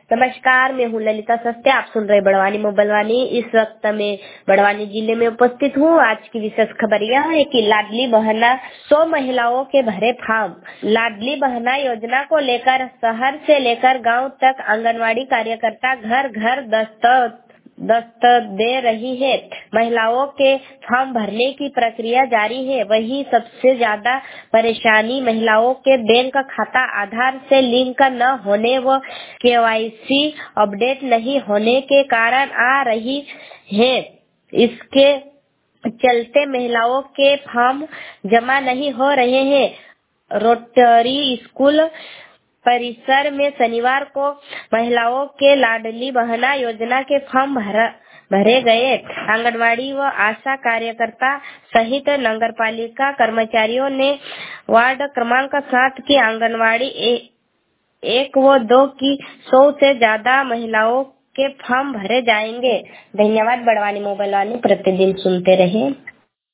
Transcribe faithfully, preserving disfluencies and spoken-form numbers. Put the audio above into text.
नमस्कार, मैं हूँ ललिता सस्ते। आप सुन रहे बड़वानी में बलवानी। इस वक्त मैं बड़वानी जिले में उपस्थित हूँ। आज की विशेष खबर यह है कि लाडली बहना सौ महिलाओं के भरे फार्म। लाडली बहना योजना को लेकर शहर से लेकर गांव तक आंगनवाड़ी कार्यकर्ता घर घर दस्तक दस्तक दे रही है। महिलाओं के फॉर्म भरने की प्रक्रिया जारी है। वहीं सबसे ज्यादा परेशानी महिलाओं के बैंक खाता आधार से लिंक न होने व केवाईसी अपडेट नहीं होने के कारण आ रही है। इसके चलते महिलाओं के फॉर्म जमा नहीं हो रहे हैं। रोटरी स्कूल परिसर में शनिवार को महिलाओं के लाडली बहना योजना के फॉर्म भरा भरे गए। आंगनवाड़ी व आशा कार्यकर्ता सहित नगरपालिका कर्मचारियों ने वार्ड क्रमांक सात की आंगनवाड़ी ए, एक व दो की सौ से ज्यादा महिलाओं के फॉर्म भरे जाएंगे। धन्यवाद। बड़वानी मोबाइल वानी प्रतिदिन सुनते रहे।